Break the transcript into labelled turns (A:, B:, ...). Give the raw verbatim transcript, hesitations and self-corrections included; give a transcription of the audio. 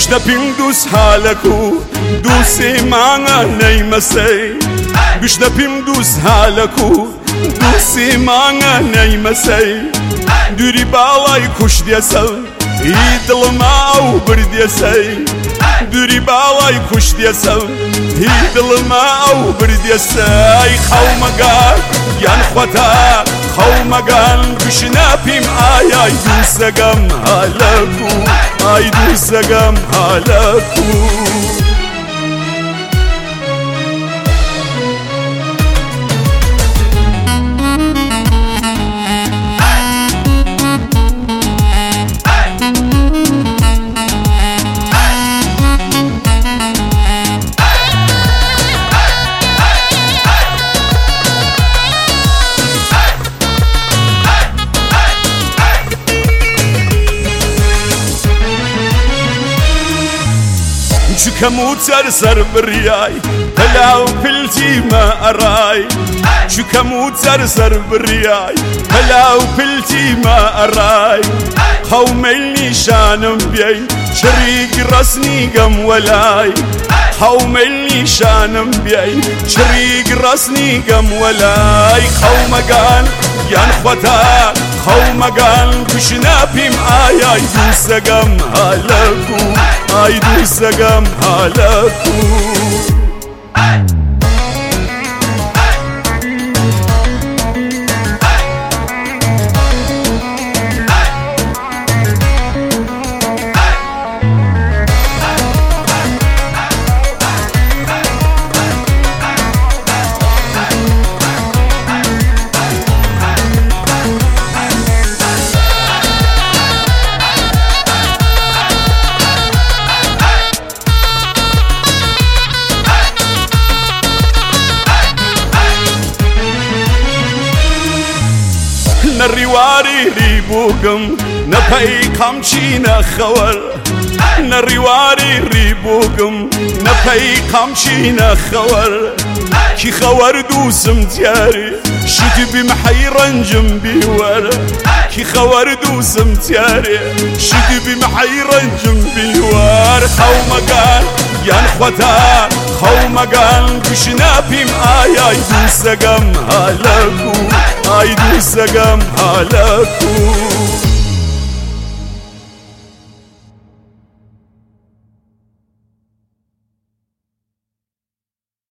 A: بشنە پیم دووس حالەکو دووسێ مانگە نەیمەسەی بشنە پیم دووس حالەکو دووسێ مانگە نەیمەسەی دووری باڵای کوش دێسە هی دڵما ئەو بردێسەی دووری باڵای کوش دێسە هی دڵما ئەو بردێسەی خەومەگار یان خۆتا خەومەگان بشنە پیم ئایای دووسەگەم هەلەکو ئای دووسەگەم هەلەکو چکەم و چەرسەر بڕیای هەلاو پلتیمە ئەڕای چکەم و چەرسەر بڕیای هەلاو پلتیمە ئەڕای هەومەی نیشانم بێی چریک ڕەسنیگەم وەلای هەومەی نیشانم بێی چریک ڕەسنیگەم وەلای خەومەگان یان خۆتا خەومەگان بشنە پیم ئایای دووسەگەم هەلەکو ئای دووسەگەم هەلەکو نەڕیواری ڕیبووگم نەپەی قەمچی نەخەوەر نەڕیواری ڕیبووگم نەپەی قەمچی نەخەوەر کی خەوەر دووسم دیاری شتی بیم حەیڕەنجم بیوەرە کی خەوەر دووسم دیارێ شتی بیم حەیڕەنجم بیوەر خەومەگان یان خۆتا خەومەگان بشنە پیم ئایای دووسەگەم هەلەکو ئای دووسەگەم هەلەکو